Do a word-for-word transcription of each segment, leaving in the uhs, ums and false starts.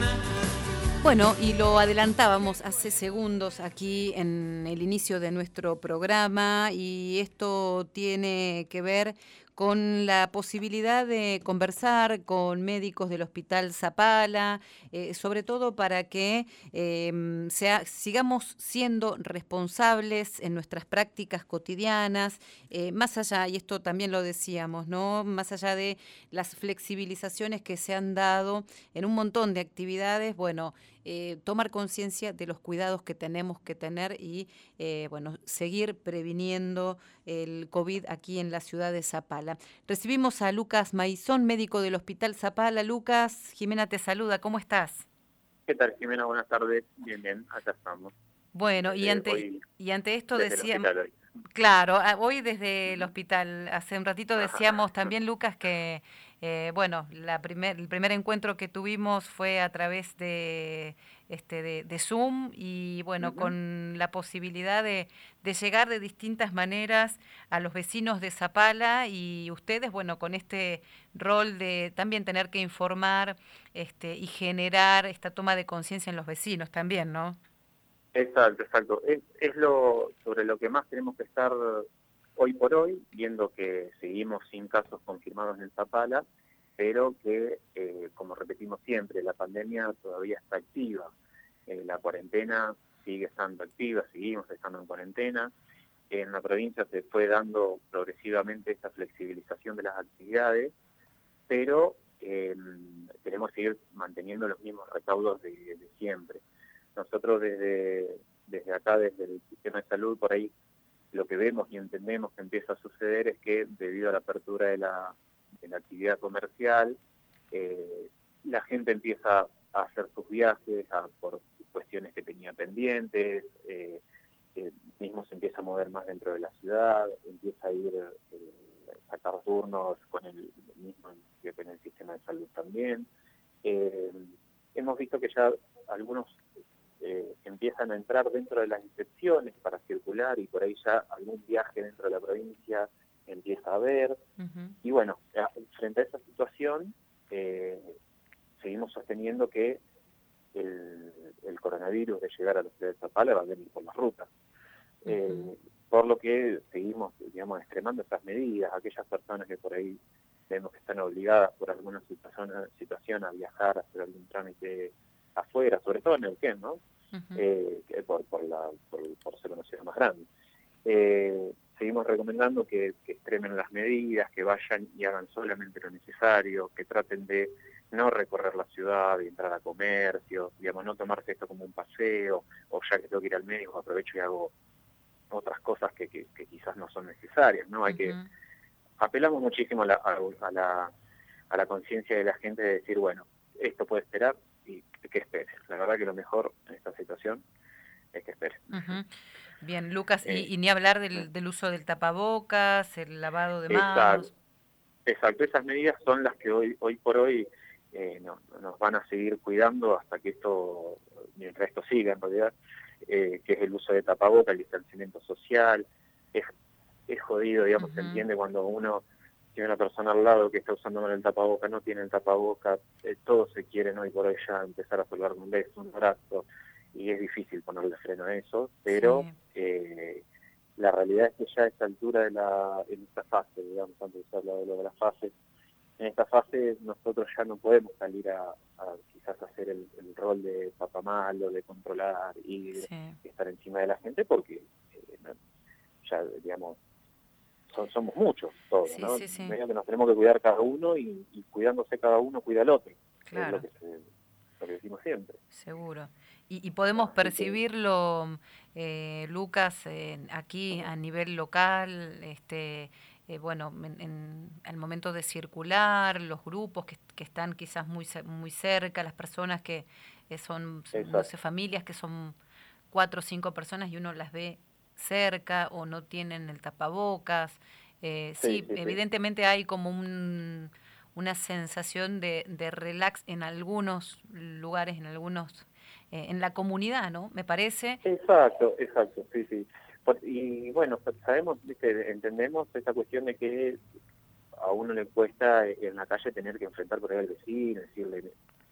Bueno, y lo adelantábamos hace segundos aquí en el inicio de nuestro programa, y esto tiene que ver con la posibilidad de conversar con médicos del Hospital Zapala, eh, sobre todo para que eh, sea, sigamos siendo responsables en nuestras prácticas cotidianas, eh, más allá, y esto también lo decíamos, ¿no? Más allá de las flexibilizaciones que se han dado en un montón de actividades, bueno, Eh, tomar conciencia de los cuidados que tenemos que tener y, eh, bueno, seguir previniendo el COVID aquí en la ciudad de Zapala. Recibimos a Lucas Maizón, médico del Hospital Zapala. Lucas, Jimena te saluda, ¿cómo estás? ¿Qué tal, Jimena? Buenas tardes. Bien, bien, acá estamos. Bueno, y Desde ante, hoy, y ante esto desde el decíamos, hospital hoy. claro, ah, hoy desde el hospital, hace un ratito Ajá. decíamos también, Lucas, que, eh, bueno, la primer, el primer encuentro que tuvimos fue a través de, este, de, de Zoom, y, bueno, Ujú. con la posibilidad de, de llegar de distintas maneras a los vecinos de Zapala, y ustedes, bueno, con este rol de también tener que informar, este, y generar esta toma de conciencia en los vecinos también, ¿no? Exacto, exacto. Es, es lo sobre lo que más tenemos que estar hoy por hoy, viendo que seguimos sin casos confirmados en Zapala, pero que, eh, como repetimos siempre, la pandemia todavía está activa. Eh, la cuarentena sigue estando activa, seguimos estando en cuarentena. En la provincia se fue dando progresivamente esta flexibilización de las actividades, pero eh, queremos seguir manteniendo los mismos recaudos de, de siempre. Nosotros desde, desde acá, desde el sistema de salud, por ahí lo que vemos y entendemos que empieza a suceder es que debido a la apertura de la, de la actividad comercial, eh, la gente empieza a hacer sus viajes a, por cuestiones que tenía pendientes, eh, eh, mismo se empieza a mover más dentro de la ciudad, empieza a ir eh, a sacar turnos con el mismo que en el sistema de salud también. Eh, hemos visto que ya algunos eh, empiezan a entrar dentro de las inspecciones para circular, y por ahí ya algún viaje dentro de la provincia empieza a haber. Uh-huh. Y bueno, frente a esa situación, eh, seguimos sosteniendo que el, el coronavirus de llegar a la ciudad de Zapala va a venir por las rutas. Eh, Uh-huh. por lo que seguimos, digamos, extremando estas medidas. Aquellas personas que por ahí vemos que están obligadas por alguna situación, situación a viajar, a hacer algún trámite afuera, sobre todo en Neuquén, ¿no? Uh-huh. Eh, por, por, la, por, por ser una ciudad más grande. Eh, seguimos recomendando que, que extremen las medidas, que vayan y hagan solamente lo necesario, que traten de no recorrer la ciudad, de entrar a comercios, digamos, no tomarse esto como un paseo, o ya que tengo que ir al médico, aprovecho y hago otras cosas que, que, que quizás no son necesarias, ¿no? Hay Uh-huh. que, apelamos muchísimo a la, a, a la, a la conciencia de la gente de decir, bueno, esto puede esperar y que espere. La verdad que lo mejor en esta situación es que espere. Uh-huh. Bien, Lucas, y, Eh, y ni hablar del, del uso del tapabocas, el lavado de exacto, manos. exacto, esas medidas son las que hoy, hoy por hoy eh, no, nos van a seguir cuidando hasta que esto, mientras esto siga en realidad, eh, que es el uso de tapabocas, el distanciamiento social. Es, es jodido, digamos, se Uh-huh. entiende cuando uno tiene una persona al lado que está usando mal el tapabocas, no tiene el tapabocas, eh, todos se quieren hoy por hoy ya empezar a saludar con un beso, un abrazo, y es difícil ponerle freno a eso, pero Sí. eh, la realidad es que ya a esta altura de la, en esta fase, digamos, antes se habla de lo de las fases, en esta fase nosotros ya no podemos salir a, a quizás hacer el, el rol de papá malo, de controlar y de, Sí. de estar encima de la gente, porque eh, no, ya, digamos, son, somos muchos todos, Sí, ¿no? sí, sí, Medio que nos tenemos que cuidar cada uno, y, y cuidándose cada uno cuida al otro, es lo claro, que, se, lo que decimos siempre. seguro. Y, y podemos Así que, percibirlo, eh, Lucas, eh, aquí ajá, a nivel local, este, eh, bueno, en, en el momento de circular, los grupos que, que están quizás muy, ce- muy cerca, las personas que eh, son, no sé, exacto, familias que son cuatro o cinco personas y uno las ve cerca o no tienen el tapabocas. Eh, sí, sí, sí, sí. evidentemente hay como un, una sensación de, de relax en algunos lugares, en algunos, eh, en la comunidad, ¿no? Me parece. Exacto, exacto, sí, sí. Por- y bueno, pues, sabemos, ¿viste? Entendemos esta cuestión de que a uno le cuesta en la calle tener que enfrentar por ahí al vecino, decirle,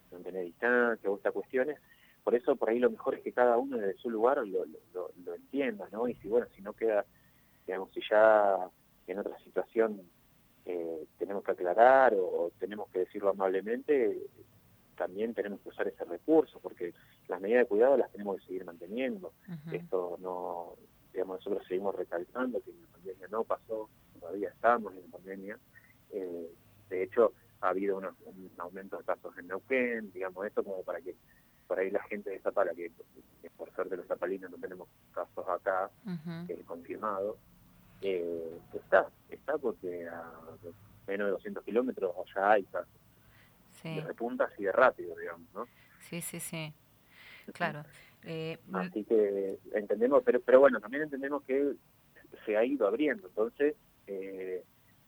mantener distancia o estas cuestiones. Por eso, por ahí lo mejor es que cada uno desde su lugar lo, lo, lo entienda, ¿no? Y si, bueno, si no queda, digamos, si ya en otra situación eh, tenemos que aclarar o, o tenemos que decirlo amablemente, también tenemos que usar ese recurso, porque las medidas de cuidado las tenemos que seguir manteniendo. Uh-huh. Esto no, digamos, nosotros seguimos recalcando que en la pandemia no pasó, todavía estamos en la pandemia. Eh, de hecho, ha habido unos, un aumento de casos en Neuquén, digamos, esto como para que por ahí la gente de Zapala, que, que por suerte los zapalinos no tenemos casos acá uh-huh. eh, confirmados, eh, está, está porque a menos de doscientos kilómetros ya hay casos. Sí. De repunta así de rápido, digamos, ¿no? Sí, sí, sí, claro. Eh, así que entendemos, pero pero bueno, también entendemos que se ha ido abriendo, entonces eh,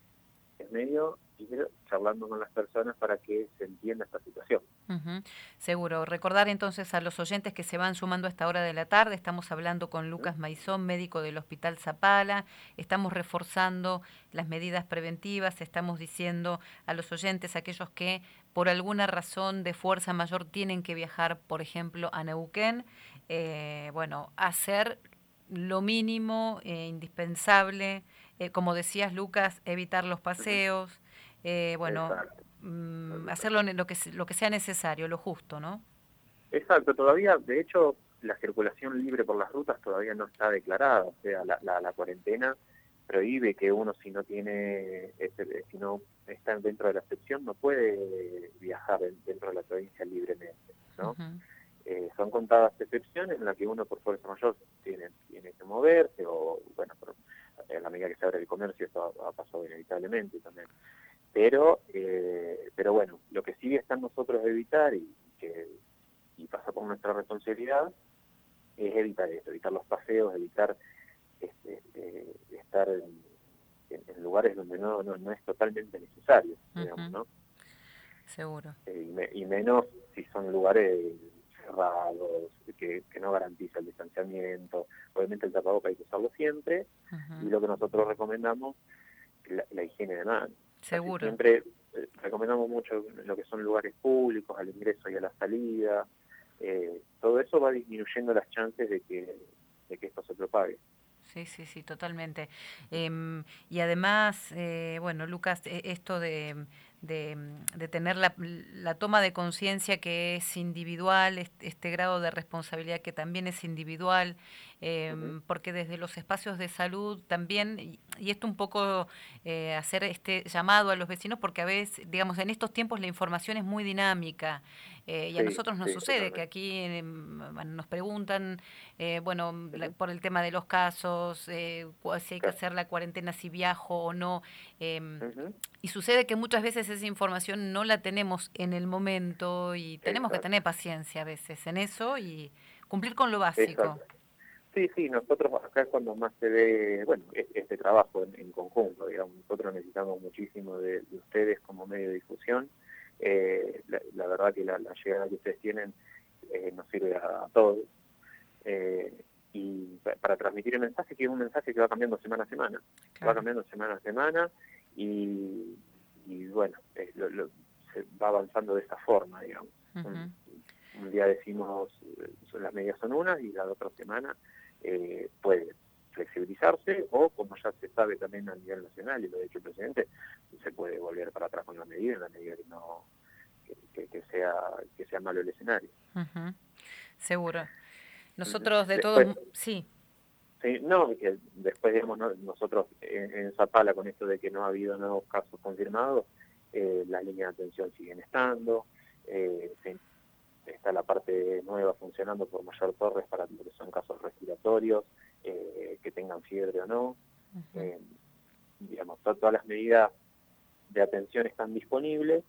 es medio ir charlando con las personas para que se entienda esta situación. Uh-huh. Seguro. Recordar entonces a los oyentes que se van sumando a esta hora de la tarde, estamos hablando con Lucas Maizón, médico del Hospital Zapala, estamos reforzando las medidas preventivas, estamos diciendo a los oyentes, aquellos que por alguna razón de fuerza mayor tienen que viajar, por ejemplo, a Neuquén, eh, bueno, hacer lo mínimo, eh, indispensable, eh, como decías, Lucas, evitar los paseos, eh, bueno, Exacto. Mm, hacerlo lo que, lo que sea necesario, lo justo, ¿no? Exacto, todavía, de hecho, la circulación libre por las rutas todavía no está declarada, o sea, la, la, la cuarentena prohíbe que uno, si no tiene, este, si no está dentro de la excepción, no puede viajar dentro de la provincia libremente, ¿no? Uh-huh. Eh, son contadas excepciones en las que uno por fuerza mayor tiene, tiene que moverse, o bueno, por, a la medida que se abre el comercio esto ha, ha pasado inevitablemente también. Pero, eh, pero bueno, lo que sigue está en nosotros evitar y que y pasa por nuestra responsabilidad es evitar eso, evitar los paseos, evitar este, eh, estar en, en, en lugares donde no, no, no es totalmente necesario, digamos, uh-huh. ¿no? Seguro. Eh, y, me, y menos si son lugares cerrados, que, que no garantiza el distanciamiento. Obviamente el tapabocas hay que usarlo siempre, uh-huh. y lo que nosotros recomendamos es la, la higiene de manos. Seguro. Así siempre eh, recomendamos mucho lo que son lugares públicos, al ingreso y a la salida. Eh, todo eso va disminuyendo las chances de que, de que esto se propague. Sí, sí, sí, totalmente. Eh, y además, eh, bueno, Lucas, esto de, de, de tener la, la toma de conciencia que es individual, este, este grado de responsabilidad que también es individual, eh, uh-huh. porque desde los espacios de salud también, y, y esto un poco eh, hacer este llamado a los vecinos, porque a veces, digamos, en estos tiempos la información es muy dinámica, eh, y sí, a nosotros nos sí, sucede totalmente. Que aquí eh, nos preguntan, eh, bueno, uh-huh. la, por el tema de los casos, eh, si hay que hacer la cuarentena, si viajo o no, eh, uh-huh. y sucede que muchas veces esa información no la tenemos en el momento y tenemos Exacto. Que tener paciencia a veces en eso y cumplir con lo básico. Exacto. Sí, sí, nosotros acá es cuando más se ve, bueno, este trabajo en, en conjunto, digamos, nosotros necesitamos muchísimo de, de ustedes como medio de difusión. Eh, la, la verdad que la, la llegada que ustedes tienen eh, nos sirve a, a todos. Eh, y para transmitir el mensaje, que es un mensaje que va cambiando semana a semana, claro. va cambiando semana a semana y, y bueno, eh, lo, lo, se va avanzando de esa forma, digamos. Uh-huh. un, un día decimos son las medidas son unas y la otra semana eh, puede flexibilizarse o, como ya se sabe también a nivel nacional, y lo ha dicho el presidente, se puede volver para atrás con la medida en la medida que no que, que, que sea que sea malo el escenario. Uh-huh. Seguro. Nosotros de después, todos, sí. Sí, no, que después, digamos, ¿no? nosotros en, en Zapala, con esto de que no ha habido nuevos casos confirmados, eh, las líneas de atención siguen estando, eh, sí, está la parte nueva funcionando por Mayor Torres para lo que son casos respiratorios, eh, que tengan fiebre o no. Uh-huh. eh, digamos, to- todas las medidas de atención están disponibles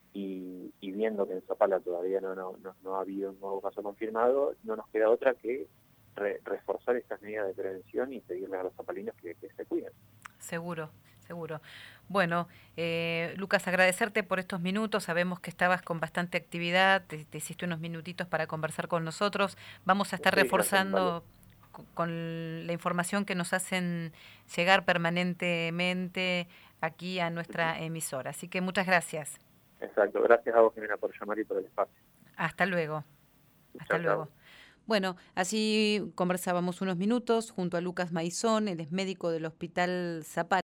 y, y viendo que en Zapala todavía no, no, no, no ha habido un nuevo caso confirmado, no nos queda otra que Re, reforzar estas medidas de prevención y pedirle a los zapalinos que, que se cuiden. Seguro, seguro. Bueno, eh, Lucas, agradecerte por estos minutos. Sabemos que estabas con bastante actividad, te, te hiciste unos minutitos para conversar con nosotros. Vamos a estar sí, reforzando con, con la información que nos hacen llegar permanentemente aquí a nuestra emisora. Así que muchas gracias. Exacto. Gracias a vos, Jimena, por llamar y por el espacio. Hasta luego. Hasta Chao, luego. chao. Bueno, así conversábamos unos minutos junto a Lucas Maizón, él es médico del Hospital Zapata.